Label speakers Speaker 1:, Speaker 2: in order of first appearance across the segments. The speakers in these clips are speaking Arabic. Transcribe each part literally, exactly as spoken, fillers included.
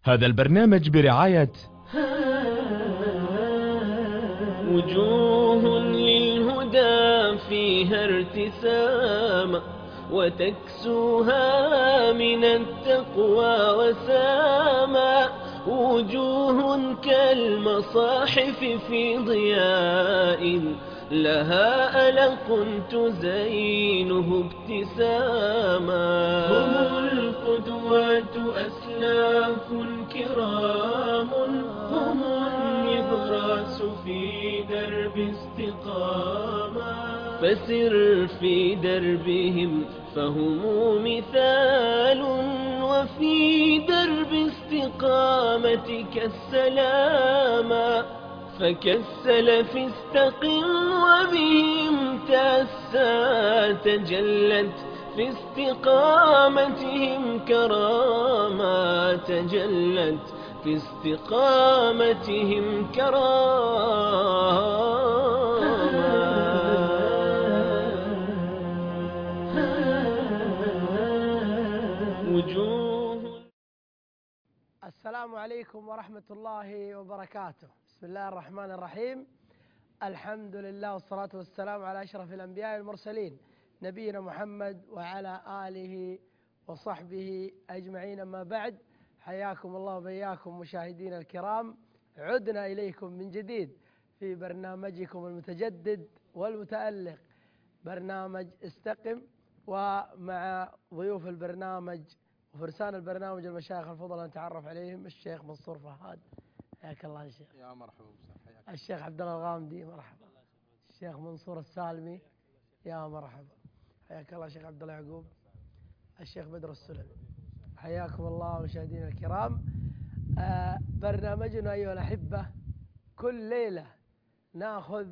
Speaker 1: هذا البرنامج برعاية
Speaker 2: وجوه للهدى فيها ارتساما وتكسوها من التقوى وساما، وجوه كالمصاحف في ضياء لها ألق تزينه ابتساما. هم القدوات أسلاف كرام، هم النبراس في درب استقامة، فسر في دربهم فهم مثال، وفي درب استقامتك السلامة، فكالسلف استقم وبهم تأسى، تجلت في استقامتهم كرامة، تجلت في استقامتهم كرامة. وجوه.
Speaker 3: السلام عليكم ورحمة الله وبركاته. بسم الله الرحمن الرحيم. الحمد لله والصلاة والسلام على أشرف الأنبياء والمرسلين نبينا محمد وعلى آله وصحبه أجمعين. أما بعد، حياكم الله وبياكم مشاهدين الكرام. عدنا إليكم من جديد في برنامجكم المتجدد والمتألق، برنامج استقم، ومع ضيوف البرنامج وفرسان البرنامج المشايخ الفضلاء نتعرف عليهم. الشيخ منصور فهاد، حياك الله يا شيخ.
Speaker 4: يا مرحبا وسهلا. حياك.
Speaker 3: الشيخ عبد الله الغامدي، مرحبا. الشيخ منصور السالمي، يا مرحبا. حياك الله شيخ عبد الله يعقوب. الشيخ بدر السلمي، حياكم الله مشاهدينا الكرام. آه برنامجنا أيها الأحبة، كل ليلة ناخذ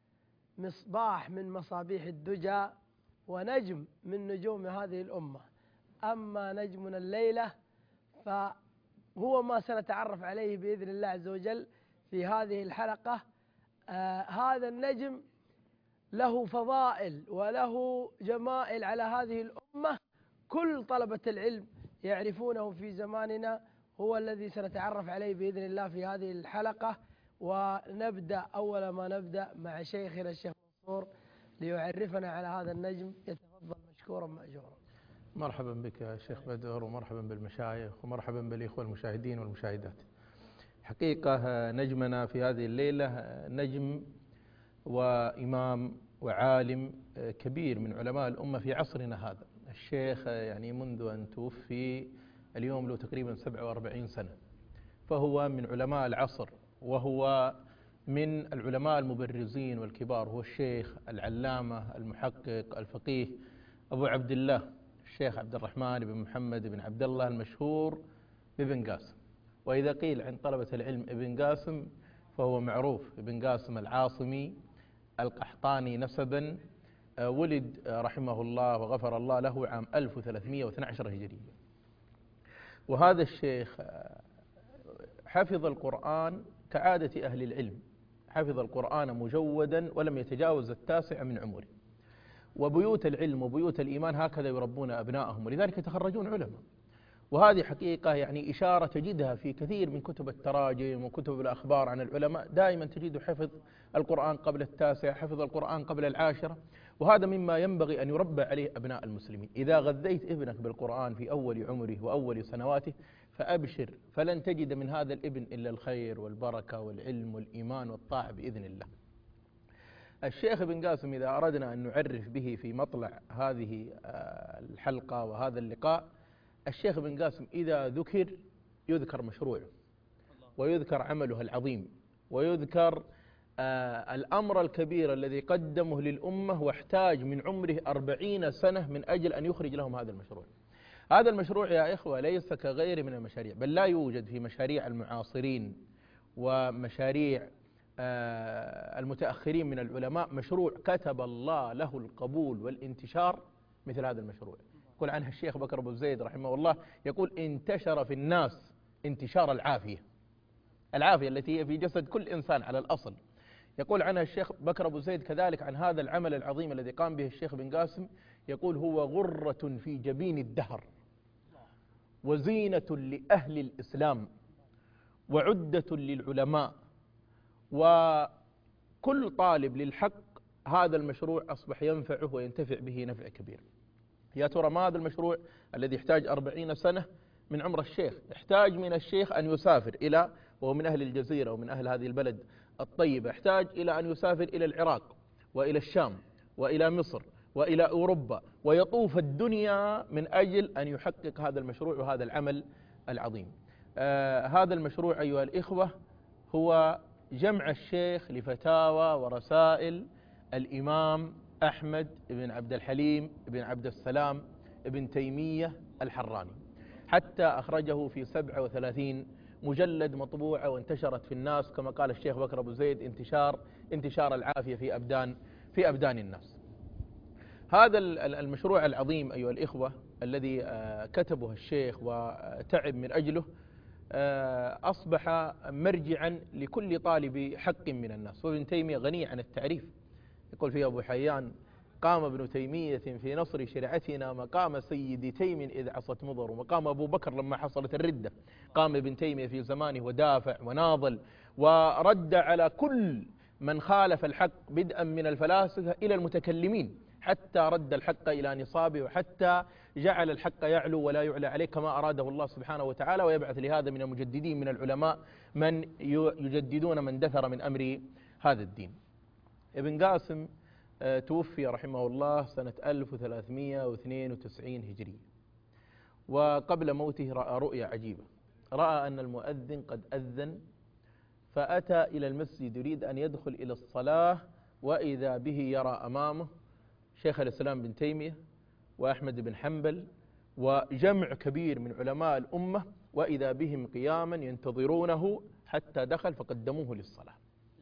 Speaker 3: مصباح من مصابيح الدجى ونجم من نجوم هذه الأمة. أما نجمنا الليلة فهو ما سنتعرف عليه بإذن الله عز وجل في هذه الحلقة. آه هذا النجم له فضائل وله جمائل على هذه الأمة، كل طلبة العلم يعرفونه في زماننا. هو الذي سنتعرف عليه بإذن الله في هذه الحلقة. ونبدأ أول ما نبدأ مع شيخنا الشيخ منصور ليعرفنا على هذا النجم. يتفضل مشكورا مأجورا.
Speaker 4: مرحبا بك يا شيخ بدر، ومرحبا بالمشايخ، ومرحبا بالإخوة المشاهدين والمشاهدات. حقيقة نجمنا في هذه الليلة نجم وإمام وعالم كبير من علماء الأمة في عصرنا هذا. الشيخ يعني منذ أن توفي اليوم له تقريبا سبعة وأربعين سنة، فهو من علماء العصر، وهو من العلماء المبرزين والكبار. هو الشيخ العلامة المحقق الفقيه أبو عبد الله الشيخ عبد الرحمن بن محمد بن عبد الله المشهور بابن قاسم. وإذا قيل عن طلبة العلم ابن قاسم فهو معروف. ابن قاسم العاصمي القحطاني نسبا، ولد رحمه الله وغفر الله له عام ألف وثلاثمئة واثني عشر هجرية. وهذا الشيخ حفظ القرآن كعادة أهل العلم، حفظ القرآن مجودا ولم يتجاوز التاسع من عمره. وبيوت العلم وبيوت الإيمان هكذا يربون أبنائهم، ولذلك يتخرجون علماء. وهذه حقيقة يعني إشارة تجدها في كثير من كتب التراجم وكتب الأخبار عن العلماء، دائما تجد حفظ القرآن قبل التاسع، حفظ القرآن قبل العاشرة. وهذا مما ينبغي أن يربى عليه أبناء المسلمين. إذا غذيت ابنك بالقرآن في أول عمره وأول سنواته فأبشر، فلن تجد من هذا الابن إلا الخير والبركة والعلم والإيمان والطاعة بإذن الله. الشيخ ابن قاسم إذا أردنا أن نعرف به في مطلع هذه الحلقة وهذا اللقاء، الشيخ ابن قاسم إذا ذكر يذكر مشروعه، ويذكر عمله العظيم، ويذكر آه الأمر الكبير الذي قدمه للأمة، واحتاج من عمره أربعين سنة من أجل أن يخرج لهم هذا المشروع. هذا المشروع يا إخوة ليس كغير من المشاريع، بل لا يوجد في مشاريع المعاصرين ومشاريع آه المتأخرين من العلماء مشروع كتب الله له القبول والانتشار مثل هذا المشروع. يقول عنها الشيخ بكر أبو زيد رحمه الله، يقول انتشر في الناس انتشار العافية، العافية التي هي في جسد كل إنسان على الأصل. يقول عنها الشيخ بكر أبو زيد كذلك عن هذا العمل العظيم الذي قام به الشيخ بن قاسم، يقول هو غرة في جبين الدهر وزينة لأهل الإسلام وعدة للعلماء، وكل طالب للحق هذا المشروع أصبح ينفعه وينتفع به نفع كبير. يا ترى ما هذا المشروع الذي يحتاج أربعين سنة من عمر الشيخ؟ يحتاج من الشيخ أن يسافر إلى، وهو من أهل الجزيرة ومن أهل هذه البلد الطيبة، يحتاج إلى أن يسافر إلى العراق وإلى الشام وإلى مصر وإلى أوروبا، ويطوف الدنيا من أجل أن يحقق هذا المشروع وهذا العمل العظيم. آه هذا المشروع أيها الإخوة هو جمع الشيخ لفتاوى ورسائل الإمام أحمد بن عبد الحليم بن عبد السلام بن تيمية الحراني، حتى أخرجه في سبعة وثلاثين مجلد مطبوعة وانتشرت في الناس، كما قال الشيخ بكر أبو زيد: انتشار انتشار العافية في أبدان في أبدان الناس. هذا المشروع العظيم أيها الإخوة الذي كتبه الشيخ وتعب من أجله أصبح مرجعا لكل طالب حق من الناس. وابن تيمية غني عن التعريف، يقول فيه أبو حيان: قام ابن تيمية في نصر شرعتنا مقام سيد تيم إذ عصت مضر. ومقام أبو بكر لما حصلت الردة قام ابن تيمية في زمانه ودافع وناضل ورد على كل من خالف الحق، بدءا من الفلاسفة إلى المتكلمين، حتى رد الحق إلى نصابه، وحتى جعل الحق يعلو ولا يعلى عليه كما أراده الله سبحانه وتعالى، ويبعث لهذا من المجددين من العلماء من يجددون من دثر من أمر هذا الدين. ابن قاسم توفي رحمه الله سنة ألف وثلاثمائة واثنين وتسعين هجرية، وقبل موته رأى رؤيا عجيبة. رأى أن المؤذن قد أذن، فأتى إلى المسجد يريد أن يدخل إلى الصلاة، وإذا به يرى أمامه شيخ الإسلام بن تيمية وأحمد بن حنبل وجمع كبير من علماء الأمة، وإذا بهم قياما ينتظرونه حتى دخل فقدموه للصلاة.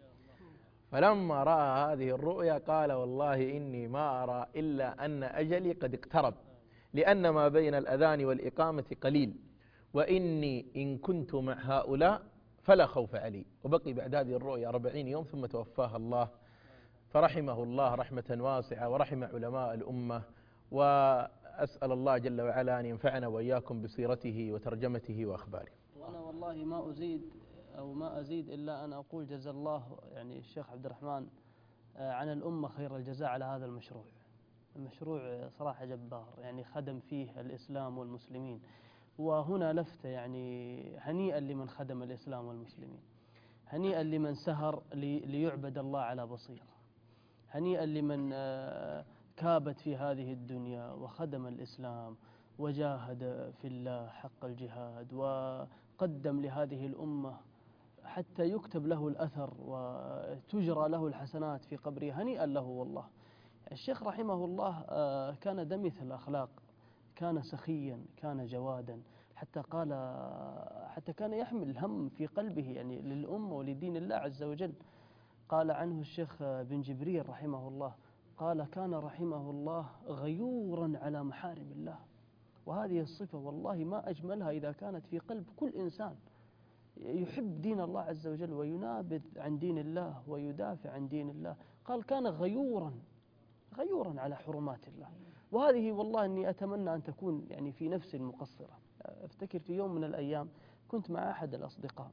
Speaker 4: فلما رأى هذه الرؤيا قال: والله إني ما أرى إلا أن أجلي قد اقترب، لأن ما بين الأذان والإقامة قليل، وإني إن كنت مع هؤلاء فلا خوف علي. وبقي بعد هذه الرؤيا أربعين يوم ثم توفاه الله، فرحمه الله رحمة واسعة ورحم علماء الأمة. وأسأل الله جل وعلا أن ينفعنا وإياكم بسيرته وترجمته وأخباره.
Speaker 5: وأنا والله ما أزيد أو ما أزيد إلا أن أقول جزا الله يعني الشيخ عبد الرحمن عن الأمة خير الجزاء على هذا المشروع. المشروع صراحة جبار، يعني خدم فيه الإسلام والمسلمين. وهنا لفتة، يعني هنيئا لمن خدم الإسلام والمسلمين، هنيئا لمن سهر ليعبد الله على بصيرة، هنيئا لمن كابت في هذه الدنيا وخدم الإسلام وجاهد في الله حق الجهاد، وقدم لهذه الأمة حتى يكتب له الأثر وتجرى له الحسنات في قبره. هنيئا له والله. الشيخ رحمه الله كان دمث الأخلاق، كان سخيا، كان جوادا، حتى قال حتى كان يحمل الهم في قلبه يعني للأمة ولدين الله عز وجل. قال عنه الشيخ بن جبريل رحمه الله، قال: كان رحمه الله غيورا على محارم الله. وهذه الصفة والله ما أجملها إذا كانت في قلب كل إنسان يحب دين الله عز وجل وينابذ عن دين الله ويدافع عن دين الله. قال: كان غيورا غيورا على حرمات الله. وهذه والله أني أتمنى أن تكون يعني في نفس المقصرة. أفتكر في يوم من الأيام كنت مع أحد الأصدقاء،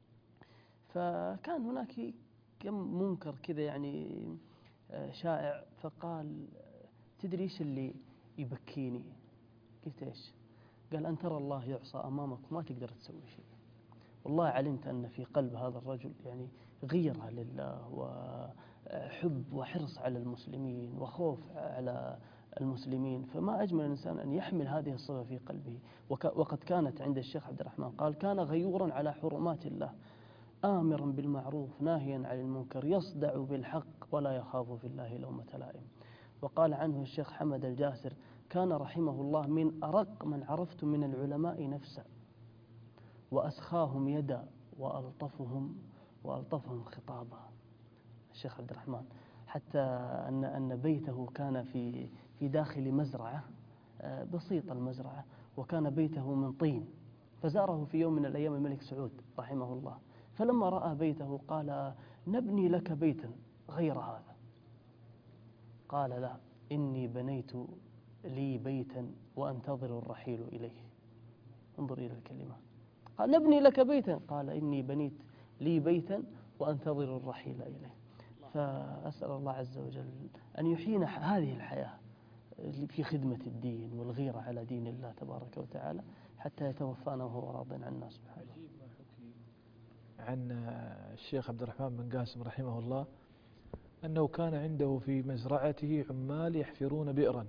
Speaker 5: فكان هناك كم منكر كذا يعني شائع، فقال: تدري إيش اللي يبكيني؟ قلت: إيش؟ قال: أن ترى الله يعصى أمامك وما تقدر تسوي شيء. والله علمت أن في قلب هذا الرجل يعني غيرة لله وحب وحرص على المسلمين وخوف على المسلمين. فما أجمل الإنسان أن يحمل هذه الصفة في قلبه. وقد كانت عند الشيخ عبد الرحمن، قال: كان غيورا على حرمات الله، آمرا بالمعروف ناهيا عن المنكر، يصدع بالحق ولا يخاف في الله لومة لائم. وقال عنه الشيخ حمد الجاسر: كان رحمه الله من أرق من عرفت من العلماء نفسا، وأسخاهم يدا، وألطفهم وألطفهم خطابا. الشيخ عبد الرحمن حتى أن أن بيته كان في في داخل مزرعة بسيطة، المزرعة، وكان بيته من طين. فزاره في يوم من الأيام الملك سعود رحمه الله، فلما رأى بيته قال: نبني لك بيتا غير هذا. قال: لا، إني بنيت لي بيتا وأنتظر الرحيل إليه. انظر إلى الكلمة. قال نبني لك بيتا، قال إني بنيت لي بيتا وأنتظر الرحيل إليه. فأسأل الله عز وجل أن يحيينا هذه الحياة في خدمة الدين والغيرة على دين الله تبارك وتعالى حتى يتوفانا وهو راض عنا سبحانه.
Speaker 1: عن الشيخ عبد الرحمن بن قاسم رحمه الله أنه كان عنده في مزرعته عمال يحفرون بئرا،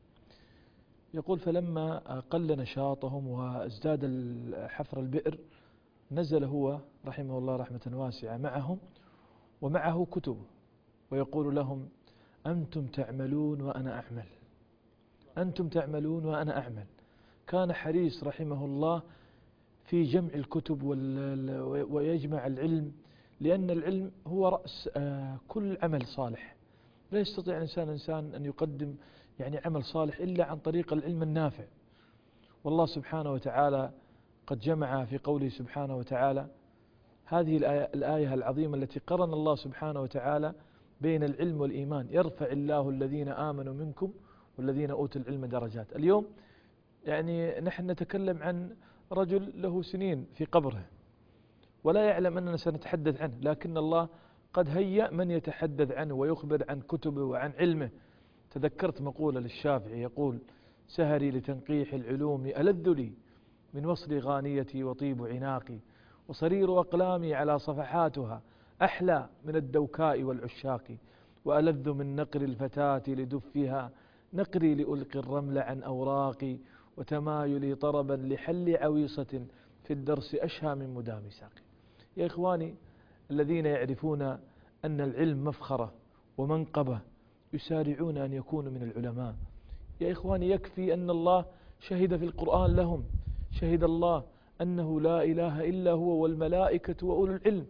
Speaker 1: يقول فلما قل نشاطهم وازداد حفر البئر نزل هو رحمه الله رحمة واسعة معهم ومعه كتب، ويقول لهم أنتم تعملون وأنا أعمل، أنتم تعملون وأنا أعمل. كان حريص رحمه الله في جمع الكتب ويجمع العلم، لأن العلم هو رأس كل عمل صالح. لا يستطيع الإنسان إنسان أن يقدم يعني عمل صالح إلا عن طريق العلم النافع. والله سبحانه وتعالى قد جمع في قوله سبحانه وتعالى هذه الآية, الآية العظيمة التي قرن الله سبحانه وتعالى بين العلم والإيمان: يرفع الله الذين آمنوا منكم والذين أوتوا العلم درجات. اليوم يعني نحن نتكلم عن رجل له سنين في قبره ولا يعلم أننا سنتحدث عنه، لكن الله قد هيأ من يتحدث عنه ويخبر عن كتبه وعن علمه. تذكرت مقولة للشافعي يقول: سهري لتنقيح العلوم ألذ لي من وصل غانيتي وطيب عناقي، وصرير أقلامي على صفحاتها أحلى من الدوكاء والعشاق، وألذ من نقر الفتاة لدفها نقري لألقي الرمل عن أوراقي، وتمايلي طربا لحل عويصة في الدرس أشهى من مدام ساقي. يا إخواني الذين يعرفون أن العلم مفخرة ومنقبة يسارعون أن يكونوا من العلماء. يا إخواني يكفي أن الله شهد في القرآن لهم، شهد الله أنه لا إله إلا هو والملائكة وأولو العلم،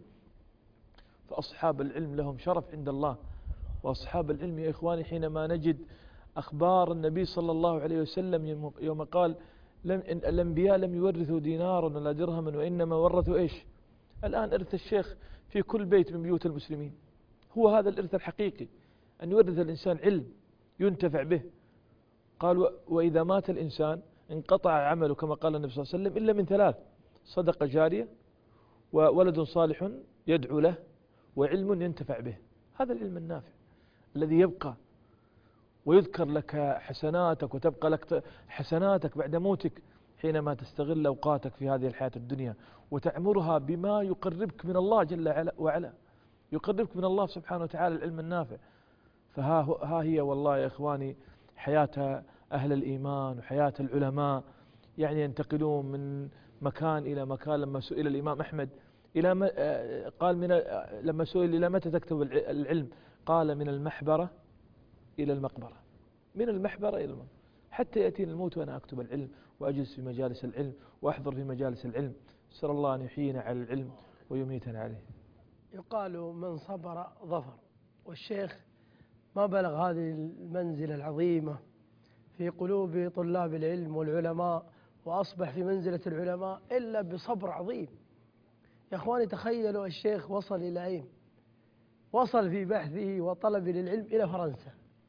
Speaker 1: فأصحاب العلم لهم شرف عند الله. وأصحاب العلم يا إخواني حينما نجد أخبار النبي صلى الله عليه وسلم يوم قال لم الأنبياء لم يورثوا دينارا ولا درهما وإنما ورثوا إيش؟ الآن إرث الشيخ في كل بيت من بيوت المسلمين. هو هذا الإرث الحقيقي، أن يورث الإنسان علم ينتفع به. قال: وإذا مات الإنسان انقطع عمله كما قال النبي صلى الله عليه وسلم إلا من ثلاث: صدقة جارية، وولد صالح يدعو له، وعلم ينتفع به. هذا العلم النافع الذي يبقى ويذكر لك حسناتك وتبقى لك حسناتك بعد موتك حينما تستغل أوقاتك في هذه الحياة الدنيا وتعمرها بما يقربك من الله جل وعلا، يقربك من الله سبحانه وتعالى العلم النافع. فها ها هي والله يا إخواني حياة أهل الإيمان وحياة العلماء، يعني ينتقلون من مكان إلى مكان. لما سئل الإمام أحمد إلى ما قال من لما سئل إلى متى تكتب العلم؟ قال: من المحبرة إلى المقبرة، من المحبرة إلى المقبرة، حتى يأتيني الموت وأنا أكتب العلم وأجلس في مجالس العلم وأحضر في مجالس العلم. أسأل الله أن يحيينا على العلم ويميتنا عليه.
Speaker 3: يقال من صبر ظفر، والشيخ ما بلغ هذه المنزلة العظيمة في قلوب طلاب العلم والعلماء وأصبح في منزلة العلماء إلا بصبر عظيم. يا أخواني تخيلوا الشيخ وصل إلى أين؟ وصل في بحثه وطلبه للعلم إلى فرنسا.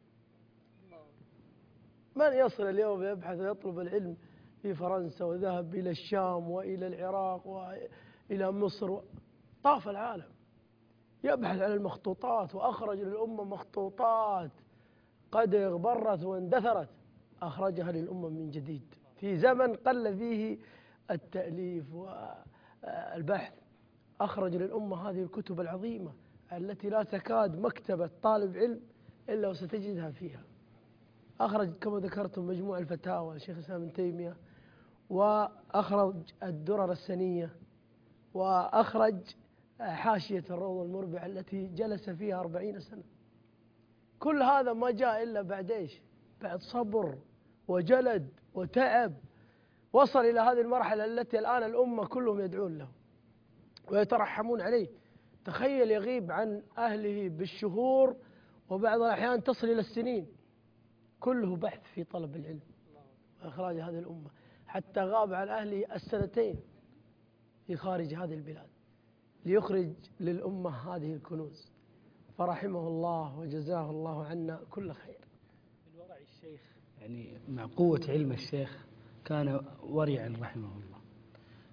Speaker 3: من يصل اليوم يبحث ويطلب العلم في فرنسا وذهب إلى الشام وإلى العراق وإلى مصر، طاف العالم يبحث عن المخطوطات، وأخرج للأمة مخطوطات قد اغبرت واندثرت أخرجها للأمة من جديد في زمن قل فيه التأليف والبحث. أخرج للأمة هذه الكتب العظيمة التي لا تكاد مكتبة طالب علم إلا وستجدها فيها. أخرج كما ذكرتم مجموع الفتاوى لشيخ الإسلام ابن تيمية، وأخرج الدرر السنية، وأخرج حاشية الروض المربع التي جلس فيها أربعين سنة. كل هذا ما جاء إلا بعد إيش؟ بعد صبر وجلد وتعب. وصل إلى هذه المرحلة التي الآن الأمة كلهم يدعون له ويترحمون عليه. تخيل يغيب عن أهله بالشهور وبعض الأحيان تصل إلى السنين، كله بحث في طلب العلم وإخراج هذه الأمة، حتى غاب عن أهله السنتين في خارج هذه البلاد ليخرج للأمة هذه الكنوز. فرحمه الله وجزاه الله عنا كل خير.
Speaker 6: من ورع الشيخ، يعني مع قوة علم الشيخ كان ورعا رحمه الله،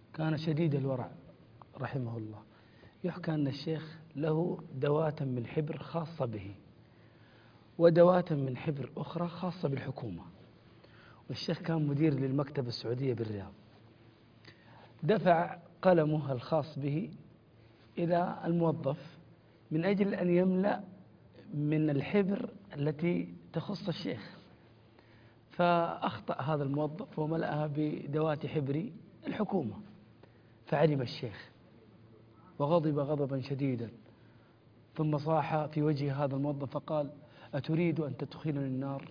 Speaker 6: كان شديد الورع رحمه الله. يحكى أن الشيخ له دوات من حبر خاصة به، ودوات من حبر أخرى خاصة بالحكومة، والشيخ كان مدير للمكتبة السعودية بالرياض. دفع قلمه الخاص به إلى الموظف من أجل أن يملأ من الحبر التي تخص الشيخ، فأخطأ هذا الموظف وملأها بدوات حبر الحكومة، فعلم الشيخ وغضب غضبا شديدا، ثم صاح في وجه هذا الموظف فقال: أتريد أن تدخلني النار؟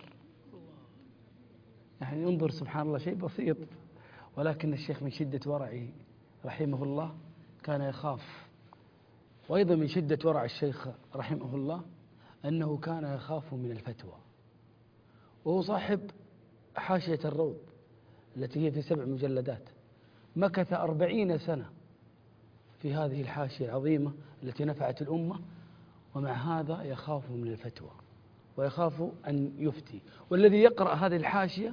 Speaker 6: يعني انظر سبحان الله، شيء بسيط، ولكن الشيخ من شدة ورعه رحمه الله كان يخاف. وأيضا من شدة ورع الشيخ رحمه الله أنه كان يخاف من الفتوى، وهو صاحب حاشية الروض التي هي في سبع مجلدات، مكث أربعين سنة في هذه الحاشية العظيمة التي نفعت الأمة، ومع هذا يخاف من الفتوى ويخاف أن يفتي. والذي يقرأ هذه الحاشية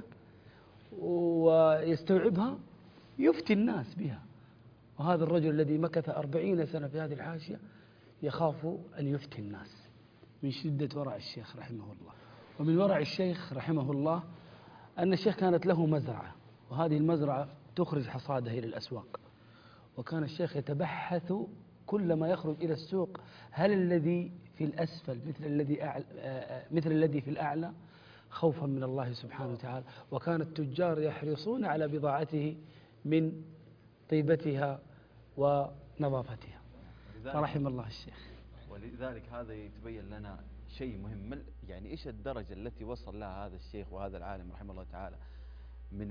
Speaker 6: ويستوعبها يفتي الناس بها، وهذا الرجل الذي مكث أربعين سنة في هذه الحاشية يخاف أن يفتي الناس من شدة ورع الشيخ رحمه الله. ومن ورع الشيخ رحمه الله أن الشيخ كانت له مزرعة، وهذه المزرعة تخرج حصادها إلى الأسواق، وكان الشيخ يتبحث كل ما يخرج إلى السوق هل الذي في الأسفل مثل الذي أعلى مثل الذي في الأعلى، خوفا من الله سبحانه وتعالى. وكان التجار يحرصون على بضاعته من طيبتها ونظافتها، فرحم الله الشيخ.
Speaker 7: ولذلك هذا يتبين لنا شيء مهم، يعني إيش الدرجة التي وصل لها هذا الشيخ وهذا العالم رحمه الله تعالى من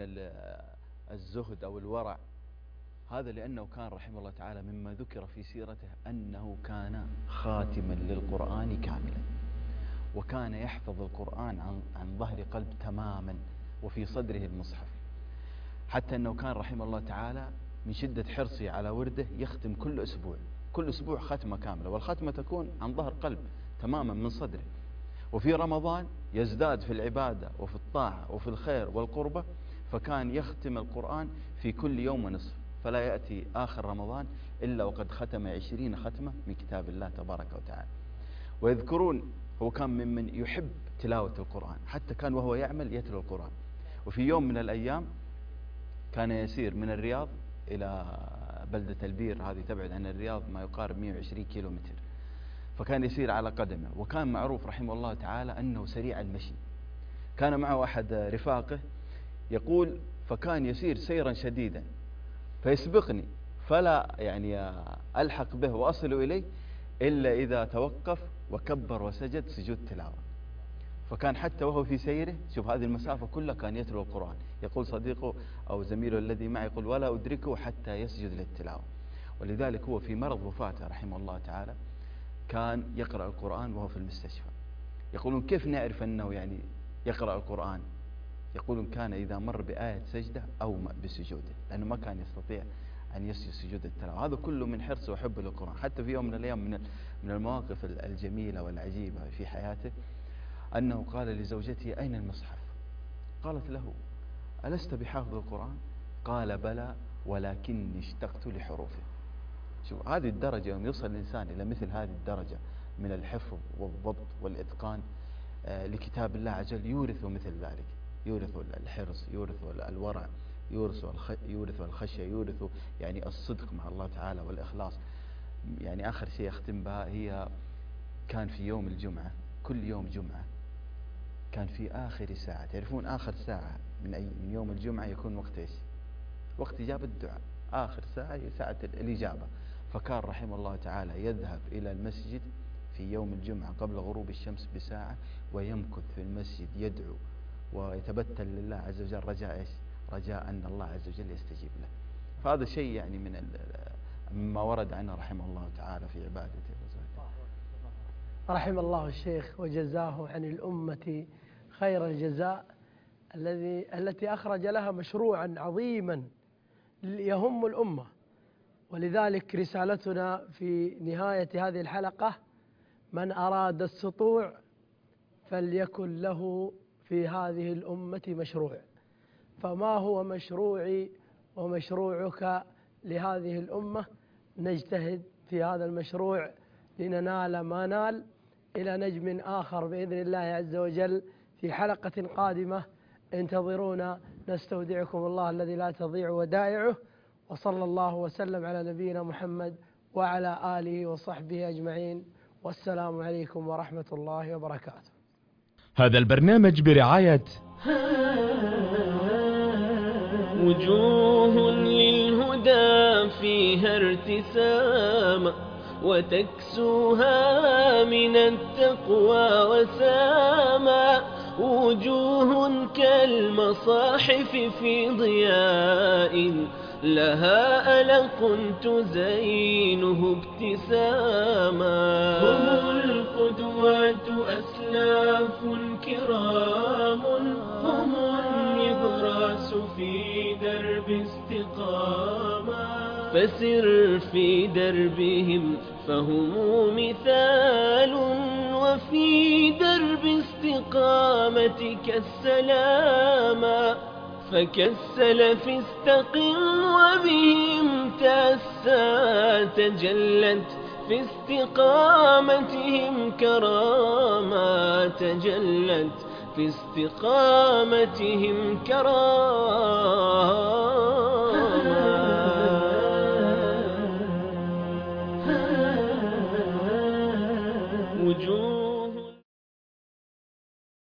Speaker 7: الزهد أو الورع. هذا لأنه كان رحمه الله تعالى مما ذكر في سيرته أنه كان خاتما للقرآن كاملا، وكان يحفظ القرآن عن, عن ظهر قلب تماما، وفي صدره المصحف، حتى أنه كان رحمه الله تعالى من شدة حرصه على ورده يختم كل أسبوع كل أسبوع ختمة كاملة، والختمة تكون عن ظهر قلب تماما من صدره. وفي رمضان يزداد في العبادة وفي الطاعة وفي الخير والقربة، فكان يختم القرآن في كل يوم ونصف، فلا يأتي آخر رمضان إلا وقد ختم عشرين ختمة من كتاب الله تبارك وتعالى. ويذكرون هو كان ممن يحب تلاوة القرآن، حتى كان وهو يعمل يتلو القرآن. وفي يوم من الأيام كان يسير من الرياض إلى بلدة البير، هذه تبعد عن الرياض ما يقارب مئة وعشرين كيلو متر، فكان يسير على قدمه. وكان معروف رحمه الله تعالى أنه سريع المشي. كان معه أحد رفاقه يقول: فكان يسير سيرا شديدا فيسبقني، فلا يعني ألحق به وأصل إليه إلا إذا توقف وكبر وسجد سجود تلاوة. فكان حتى وهو في سيره، شوف هذه المسافة كلها كان يتلو القرآن. يقول صديقه أو زميله الذي معي، يقول: ولا أدركه حتى يسجد للتلاوة. ولذلك هو في مرض وفاته رحمه الله تعالى كان يقرأ القرآن وهو في المستشفى. يقولون: كيف نعرف أنه يعني يقرأ القرآن؟ يقولون: كان إذا مر بآية سجدة أومأ بسجوده، لأنه ما كان يستطيع أن يسجد سجود التلاوة. هذا كله من حرصه وحبه للقرآن. حتى في يوم من الأيام من من المواقف الجميلة والعجيبة في حياته أنه قال لزوجته: أين المصحف؟ قالت له: ألست بحافظ القرآن؟ قال: بلى، ولكني اشتقت لحروفه. شوف هذه الدرجة، يوم يوصل الإنسان إلى مثل هذه الدرجة من الحفظ والضبط والإتقان آه لكتاب الله عز وجل، يورث مثل ذلك، يورث الحرص، يورث الورع، يورث يورث الخشية، يورث يعني الصدق مع الله تعالى والإخلاص. يعني آخر شيء أختم بها، هي كان في يوم الجمعة، كل يوم جمعة كان في آخر ساعة، تعرفون آخر ساعة من, أي من يوم الجمعة يكون وقت إيش؟ وقت إجابة الدعاء. آخر ساعة هي ساعة الإجابة. فكان رحمه الله تعالى يذهب إلى المسجد في يوم الجمعة قبل غروب الشمس بساعة، ويمكث في المسجد يدعو ويتبتل لله عز وجل، رجاء إيش؟ رجاء أن الله عز وجل يستجيب له. فهذا شيء يعني من مما ورد عنه رحمه الله تعالى في عبادته.
Speaker 3: رحم الله الشيخ وجزاه عن الأمة خير الجزاء، الذي التي أخرج لها مشروعا عظيما يهم الأمة. ولذلك رسالتنا في نهاية هذه الحلقة: من أراد السطوع فليكن له في هذه الأمة مشروع. فما هو مشروعي ومشروعك لهذه الأمة نجتهد في هذا المشروع لننال ما نال. إلى نجم آخر بإذن الله عز وجل في حلقة قادمة، انتظرونا. نستودعكم الله الذي لا تضيع ودائعه، وصلى الله وسلم على نبينا محمد وعلى آله وصحبه أجمعين، والسلام عليكم ورحمة الله وبركاته.
Speaker 8: هذا البرنامج برعاية
Speaker 2: وجوه للهدى فيها ارتسام، وتكسوها من التقوى وساما. وجوه كالمصاحف في ضياء، لها ألق تزينه ابتساما. هم القدوات أسلاف كرام، هم النبراس في درب استقامة. فسر في دربهم فهم مثال، وفي درب استقامتك السلام. فكالسلف استقم وبهم تأسى، تجلت في استقامتهم كراما. تجلت في استقامتهم كراما.